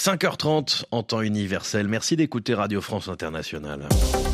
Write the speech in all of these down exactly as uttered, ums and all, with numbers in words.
cinq heures trente en temps universel. Merci d'écouter Radio France Internationale.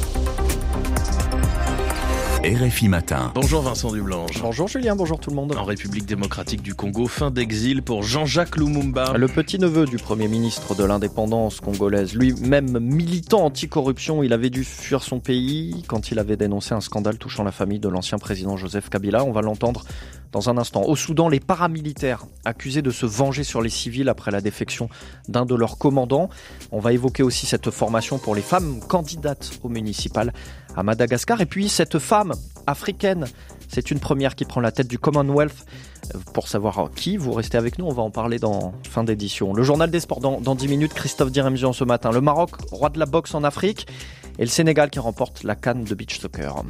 R F I Matin. Bonjour Vincent Dublanche. Bonjour Julien, bonjour tout le monde. En République démocratique du Congo, fin d'exil pour Jean-Jacques Lumumba. Le petit-neveu du premier ministre de l'indépendance congolaise, lui-même militant anticorruption, il avait dû fuir son pays quand il avait dénoncé un scandale touchant la famille de l'ancien président Joseph Kabila. On va l'entendre dans un instant. Au Soudan, les paramilitaires accusés de se venger sur les civils après la défection d'un de leurs commandants. On va évoquer aussi cette formation pour les femmes candidates au municipal à Madagascar. Et puis cette femme africaine, c'est une première qui prend la tête du Commonwealth. Pour savoir qui, vous restez avec nous, on va en parler dans fin d'édition. Le journal des sports dans, dans dix minutes, Christophe Diremzian ce matin. Le Maroc, roi de la boxe en Afrique, et le Sénégal qui remporte la CAN de beach soccer.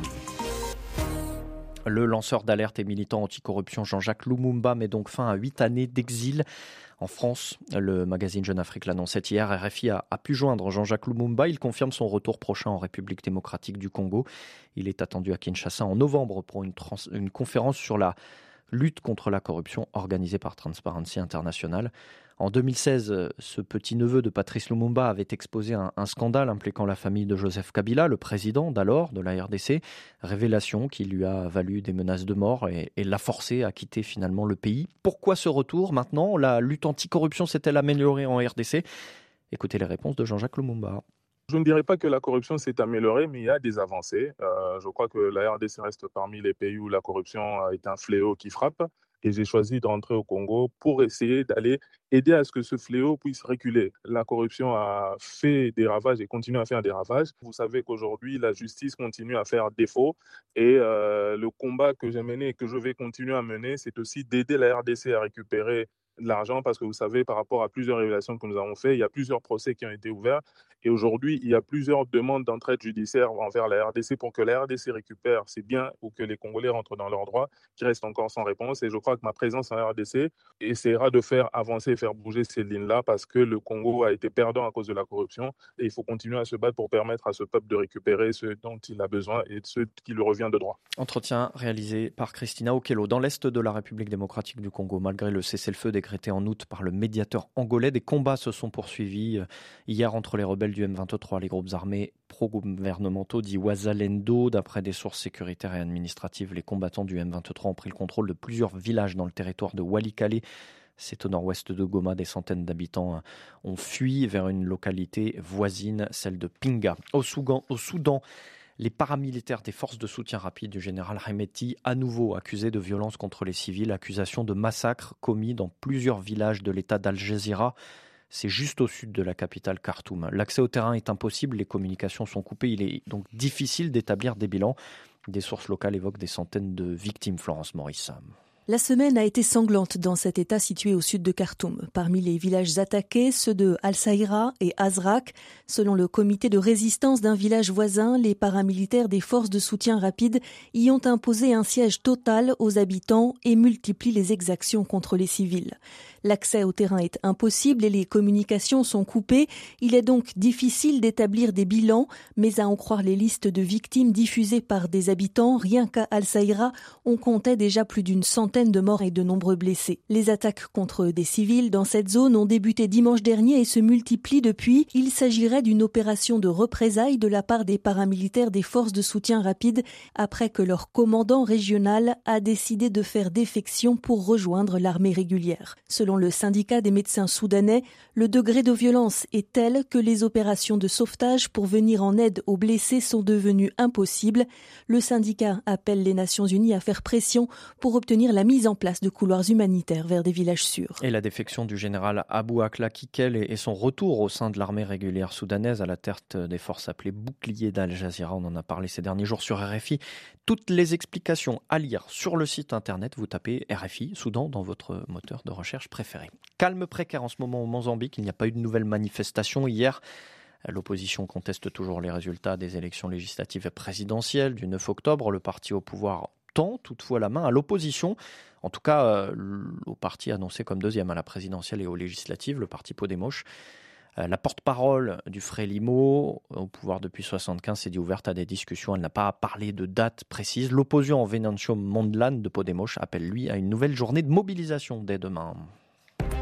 Le lanceur d'alerte et militant anticorruption Jean-Jacques Lumumba met donc fin à huit années d'exil en France. Le magazine Jeune Afrique l'annonçait hier. R F I a, a pu joindre Jean-Jacques Lumumba. Il confirme son retour prochain en République démocratique du Congo. Il est attendu à Kinshasa en novembre pour une, trans, une conférence sur la lutte contre la corruption organisée par Transparency International. En deux mille seize, ce petit-neveu de Patrice Lumumba avait exposé un, un scandale impliquant la famille de Joseph Kabila, le président d'alors de la R D C. Révélation qui lui a valu des menaces de mort et, et l'a forcé à quitter finalement le pays. Pourquoi ce retour maintenant ? La lutte anticorruption s'est-elle améliorée en R D C ? Écoutez les réponses de Jean-Jacques Lumumba. Je ne dirais pas que la corruption s'est améliorée, mais il y a des avancées. Euh, je crois que la R D C reste parmi les pays où la corruption est un fléau qui frappe. Et j'ai choisi de rentrer au Congo pour essayer d'aller aider à ce que ce fléau puisse reculer. La corruption a fait des ravages et continue à faire des ravages. Vous savez qu'aujourd'hui, la justice continue à faire défaut. Et euh, le combat que j'ai mené et que je vais continuer à mener, c'est aussi d'aider la R D C à récupérer de l'argent, parce que vous savez, par rapport à plusieurs révélations que nous avons faites, il y a plusieurs procès qui ont été ouverts. Et aujourd'hui, il y a plusieurs demandes d'entraide judiciaire envers la R D C pour que la R D C récupère ses biens ou que les Congolais rentrent dans leurs droits, qui restent encore sans réponse. Et je crois que ma présence en R D C essaiera de faire avancer et faire bouger ces lignes-là, parce que le Congo a été perdant à cause de la corruption. Et il faut continuer à se battre pour permettre à ce peuple de récupérer ce dont il a besoin et ce qui lui revient de droit. Entretien réalisé par Christina Okello. Dans l'est de la République démocratique du Congo, malgré le cessez-le-feu décrété en août par le médiateur angolais, des combats se sont poursuivis hier entre les rebelles du M vingt-trois, les groupes armés pro-gouvernementaux dits Wazalendo. D'après des sources sécuritaires et administratives, les combattants du M vingt-trois ont pris le contrôle de plusieurs villages dans le territoire de Walikale. C'est au nord-ouest de Goma. Des centaines d'habitants ont fui vers une localité voisine, celle de Pinga. Au Soudan, au Soudan, les paramilitaires des forces de soutien rapide du général Hemeti, à nouveau accusés de violence contre les civils, accusation de massacres commis dans plusieurs villages de l'état d'Al-Jazira. C'est juste au sud de la capitale Khartoum. L'accès au terrain est impossible, les communications sont coupées. Il est donc difficile d'établir des bilans. Des sources locales évoquent des centaines de victimes. Florence Maurice. La semaine a été sanglante dans cet état situé au sud de Khartoum. Parmi les villages attaqués, ceux de Al-Saïra et Azrak. Selon le comité de résistance d'un village voisin, les paramilitaires des forces de soutien rapide y ont imposé un siège total aux habitants et multiplient les exactions contre les civils. L'accès au terrain est impossible et les communications sont coupées. Il est donc difficile d'établir des bilans, mais à en croire les listes de victimes diffusées par des habitants, rien qu'à Al-Saïra, on comptait déjà plus d'une centaine de morts et de nombreux blessés. Les attaques contre des civils dans cette zone ont débuté dimanche dernier et se multiplient depuis. Il s'agirait d'une opération de représailles de la part des paramilitaires des forces de soutien rapide après que leur commandant régional a décidé de faire défection pour rejoindre l'armée régulière. Selon le syndicat des médecins soudanais, le degré de violence est tel que les opérations de sauvetage pour venir en aide aux blessés sont devenues impossibles. Le syndicat appelle les Nations Unies à faire pression pour obtenir la mise en place de couloirs humanitaires vers des villages sûrs. Et la défection du général Abou Akla Kikel et son retour au sein de l'armée régulière soudanaise à la tête des forces appelées boucliers d'Al-Jazira. On en a parlé ces derniers jours sur R F I. Toutes les explications à lire sur le site internet. Vous tapez R F I Soudan dans votre moteur de recherche préféré. Calme précaire en ce moment au Mozambique. Il n'y a pas eu de nouvelles manifestations hier. L'opposition conteste toujours les résultats des élections législatives et présidentielles du neuf octobre. Le parti au pouvoir tend toutefois la main à l'opposition. En tout cas, euh, au parti annoncé comme deuxième à la présidentielle et aux législatives, le parti Podemos. Euh, la porte-parole du Frélimo, au pouvoir depuis soixante-quinze, s'est dit ouverte à des discussions. Elle n'a pas parlé de date précise. L'opposant Venancio Mondlane de Podemos appelle, lui, à une nouvelle journée de mobilisation dès demain.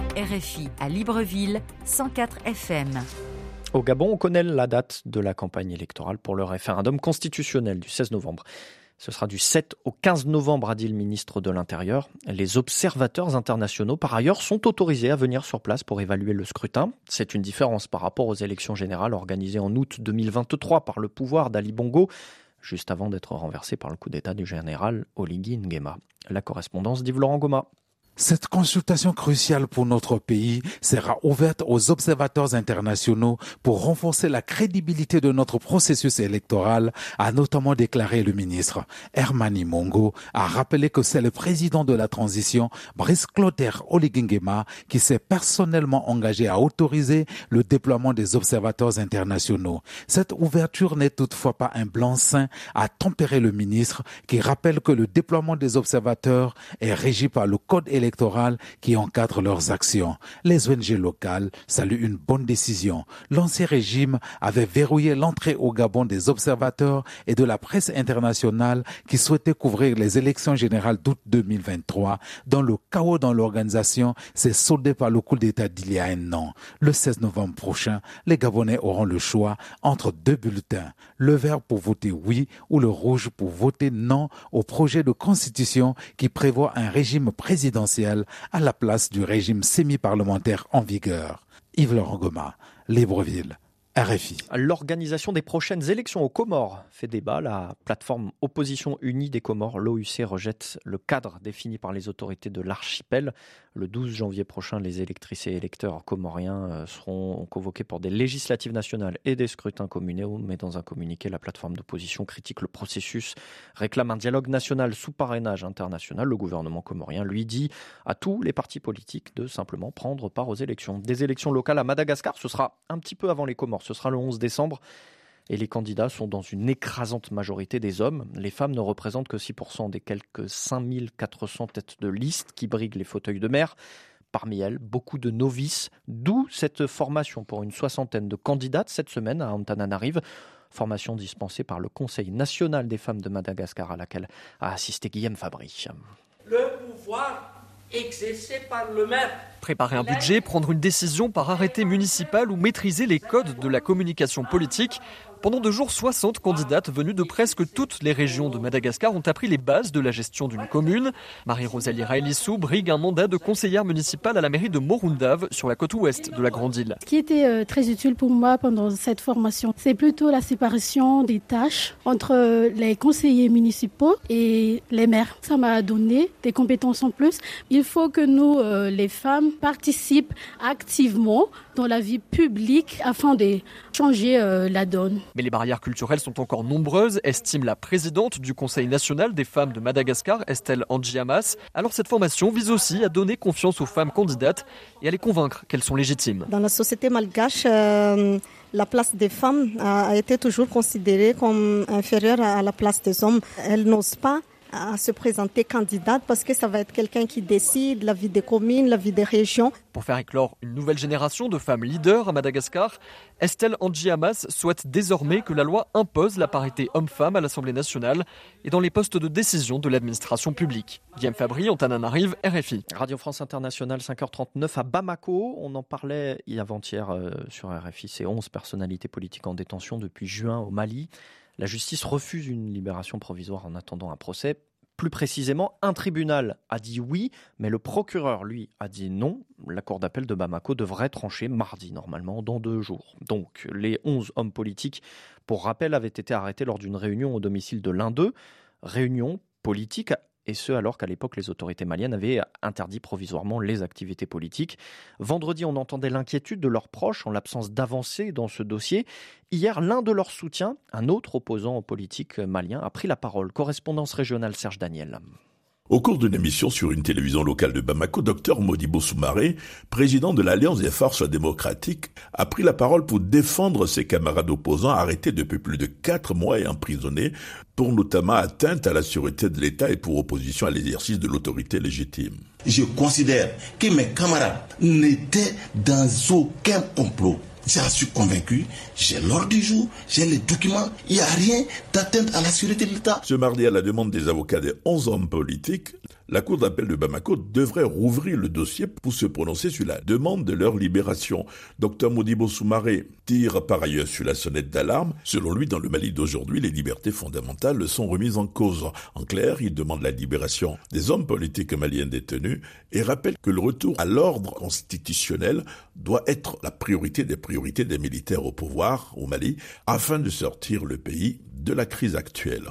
R F I à Libreville, cent quatre F M. Au Gabon, on connaît la date de la campagne électorale pour le référendum constitutionnel du seize novembre. Ce sera du sept au quinze novembre, a dit le ministre de l'Intérieur. Les observateurs internationaux, par ailleurs, sont autorisés à venir sur place pour évaluer le scrutin. C'est une différence par rapport aux élections générales organisées en août deux mille vingt-trois par le pouvoir d'Ali Bongo, juste avant d'être renversé par le coup d'État du général Oligui Nguema. La correspondance d'Yves Laurent Goma. Cette consultation cruciale pour notre pays sera ouverte aux observateurs internationaux pour renforcer la crédibilité de notre processus électoral, a notamment déclaré le ministre. Hermani Mongo a rappelé que c'est le président de la transition, Brice Clotaire Oligui Nguema, qui s'est personnellement engagé à autoriser le déploiement des observateurs internationaux. Cette ouverture n'est toutefois pas un blanc-seing, a tempéré le ministre, qui rappelle que le déploiement des observateurs est régi par le code électoral électorales qui encadrent leurs actions. Les O N G locales saluent une bonne décision. L'ancien régime avait verrouillé l'entrée au Gabon des observateurs et de la presse internationale qui souhaitaient couvrir les élections générales d'août deux mille vingt-trois, dont le chaos dans l'organisation s'est soldé par le coup d'État d'il y a un an. Le seize novembre prochain, les Gabonais auront le choix entre deux bulletins, le vert pour voter oui ou le rouge pour voter non au projet de constitution qui prévoit un régime présidentiel à la place du régime semi-parlementaire en vigueur. Yves Laurent Goma, Libreville, R F I. L'organisation des prochaines élections aux Comores fait débat. La plateforme Opposition Unie des Comores, l'O U C, rejette le cadre défini par les autorités de l'archipel. Le douze janvier prochain, les électrices et électeurs comoriens seront convoqués pour des législatives nationales et des scrutins communaux. Mais dans un communiqué, la plateforme d'opposition critique le processus, réclame un dialogue national sous parrainage international. Le gouvernement comorien lui dit à tous les partis politiques de simplement prendre part aux élections. Des élections locales à Madagascar, ce sera un petit peu avant les Comores. Ce sera le onze décembre et les candidats sont dans une écrasante majorité des hommes. Les femmes ne représentent que six pour cent des quelques cinq mille quatre cents têtes de liste qui briguent les fauteuils de maire. Parmi elles, beaucoup de novices, d'où cette formation pour une soixantaine de candidates cette semaine à Antananarive. Formation dispensée par le Conseil national des femmes de Madagascar à laquelle a assisté Guillaume Fabry. Le pouvoir exercé par le maire. Préparer un budget, prendre une décision par arrêté municipal ou maîtriser les codes de la communication politique. Pendant deux jours, soixante candidates venues de presque toutes les régions de Madagascar ont appris les bases de la gestion d'une commune. Marie-Rosalie Raelissou brigue un mandat de conseillère municipale à la mairie de Morundave sur la côte ouest de la grande île. Ce qui était très utile pour moi pendant cette formation, c'est plutôt la séparation des tâches entre les conseillers municipaux et les maires. Ça m'a donné des compétences en plus. Il faut que nous, les femmes, participent activement dans la vie publique afin de changer la donne. Mais les barrières culturelles sont encore nombreuses, estime la présidente du Conseil national des femmes de Madagascar, Estelle Andjiamas. Alors cette formation vise aussi à donner confiance aux femmes candidates et à les convaincre qu'elles sont légitimes. Dans la société malgache, euh, la place des femmes a été toujours considérée comme inférieure à la place des hommes. Elles n'osent pas à se présenter candidate parce que ça va être quelqu'un qui décide la vie des communes, la vie des régions. Pour faire éclore une nouvelle génération de femmes leaders à Madagascar, Estelle Andjiamas souhaite désormais que la loi impose la parité homme-femme à l'Assemblée nationale et dans les postes de décision de l'administration publique. Guillaume Fabry, Antananarive, R F I. Radio France Internationale, cinq heures trente-neuf à Bamako. On en parlait avant-hier euh, sur R F I. Ces onze personnalités politiques en détention depuis juin au Mali. La justice refuse une libération provisoire en attendant un procès. Plus précisément, un tribunal a dit oui, mais le procureur, lui, a dit non. La cour d'appel de Bamako devrait trancher mardi, normalement, dans deux jours. Donc, les onze hommes politiques, pour rappel, avaient été arrêtés lors d'une réunion au domicile de l'un d'eux. Réunion politique, et ce alors qu'à l'époque, les autorités maliennes avaient interdit provisoirement les activités politiques. Vendredi, on entendait l'inquiétude de leurs proches en l'absence d'avancées dans ce dossier. Hier, l'un de leurs soutiens, un autre opposant politique malien, a pris la parole. Correspondance régionale Serge Daniel. Au cours d'une émission sur une télévision locale de Bamako, Dr Modibo Soumaré, président de l'Alliance des forces démocratiques, a pris la parole pour défendre ses camarades opposants arrêtés depuis plus de quatre mois et emprisonnés pour notamment atteinte à la sûreté de l'État et pour opposition à l'exercice de l'autorité légitime. Je considère que mes camarades n'étaient dans aucun complot. J'en suis convaincu, j'ai l'ordre du jour, j'ai les documents, il n'y a rien d'atteinte à la sûreté de l'État. Ce mardi, à la demande des avocats des onze hommes politiques, La Cour d'appel de Bamako devrait rouvrir le dossier pour se prononcer sur la demande de leur libération. Docteur Modibo Soumaré tire par ailleurs sur la sonnette d'alarme. Selon lui, dans le Mali d'aujourd'hui, les libertés fondamentales sont remises en cause. En clair, il demande la libération des hommes politiques maliens détenus et rappelle que le retour à l'ordre constitutionnel doit être la priorité des priorités des militaires au pouvoir au Mali afin de sortir le pays de la crise actuelle.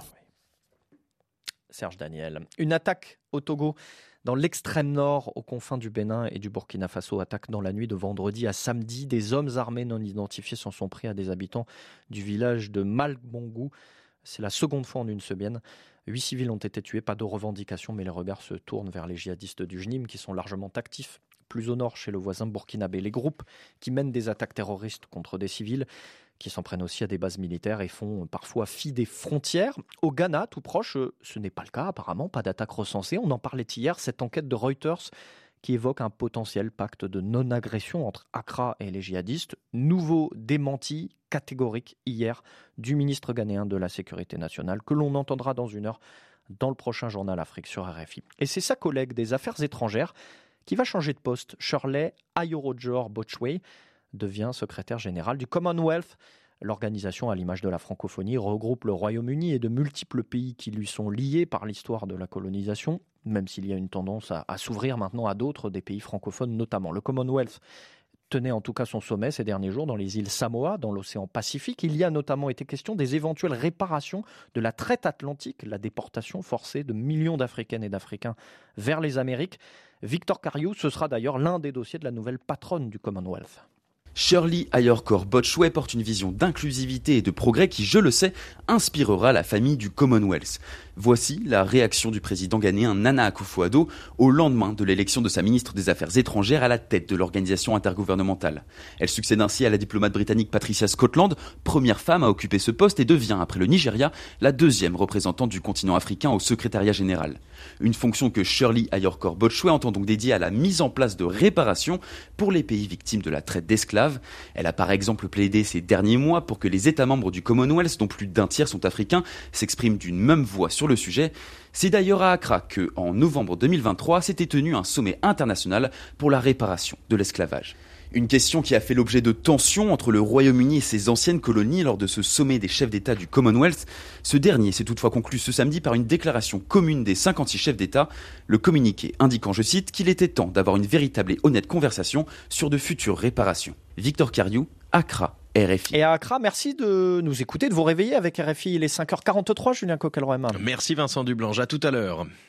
Serge Daniel. Une attaque au Togo dans l'extrême nord, aux confins du Bénin et du Burkina Faso. Attaque dans la nuit de vendredi à samedi. Des hommes armés non identifiés s'en sont pris à des habitants du village de Malbongou. C'est la seconde fois en une semaine. Huit civils ont été tués. Pas de revendication, mais les regards se tournent vers les djihadistes du J N I M qui sont largement actifs. Plus au nord, chez le voisin burkinabé. Les groupes qui mènent des attaques terroristes contre des civils qui s'en prennent aussi à des bases militaires et font parfois fi des frontières. Au Ghana, tout proche, ce n'est pas le cas apparemment, pas d'attaque recensée. On en parlait hier, cette enquête de Reuters qui évoque un potentiel pacte de non-agression entre Accra et les djihadistes. Nouveau démenti catégorique hier du ministre ghanéen de la Sécurité nationale que l'on entendra dans une heure dans le prochain journal Afrique sur R F I. Et c'est sa collègue des Affaires étrangères qui va changer de poste. Shirley Ayorojor Botchwey devient secrétaire général du Commonwealth. L'organisation, à l'image de la francophonie, regroupe le Royaume-Uni et de multiples pays qui lui sont liés par l'histoire de la colonisation, même s'il y a une tendance à, à s'ouvrir maintenant à d'autres, des pays francophones notamment. Le Commonwealth tenait en tout cas son sommet ces derniers jours dans les îles Samoa, dans l'océan Pacifique. Il y a notamment été question des éventuelles réparations de la traite atlantique, la déportation forcée de millions d'Africaines et d'Africains vers les Amériques. Victor Kariou, ce sera d'ailleurs l'un des dossiers de la nouvelle patronne du Commonwealth. Shirley Ayorkor Botchwey porte une vision d'inclusivité et de progrès qui, je le sais, inspirera la famille du Commonwealth. Voici la réaction du président ghanéen Nana Akufo-Addo au lendemain de l'élection de sa ministre des Affaires étrangères à la tête de l'organisation intergouvernementale. Elle succède ainsi à la diplomate britannique Patricia Scotland, première femme à occuper ce poste et devient, après le Nigeria, la deuxième représentante du continent africain au secrétariat général. Une fonction que Shirley Ayorkor Botchwey entend donc dédier à la mise en place de réparations pour les pays victimes de la traite d'esclaves. Elle a par exemple plaidé ces derniers mois pour que les États membres du Commonwealth, dont plus d'un tiers sont africains, s'expriment d'une même voix sur le sujet. C'est d'ailleurs à Accra que, en novembre deux mille vingt-trois, s'était tenu un sommet international pour la réparation de l'esclavage. Une question qui a fait l'objet de tensions entre le Royaume-Uni et ses anciennes colonies lors de ce sommet des chefs d'État du Commonwealth. Ce dernier s'est toutefois conclu ce samedi par une déclaration commune des cinquante-six chefs d'État, le communiqué indiquant, je cite, qu'il était temps d'avoir une véritable et honnête conversation sur de futures réparations. Victor Kariou, Accra, R F I. Et à Accra, merci de nous écouter, de vous réveiller avec R F I. Il est cinq heures quarante-trois, Julien Coquelroy. Merci Vincent Dublange, à tout à l'heure.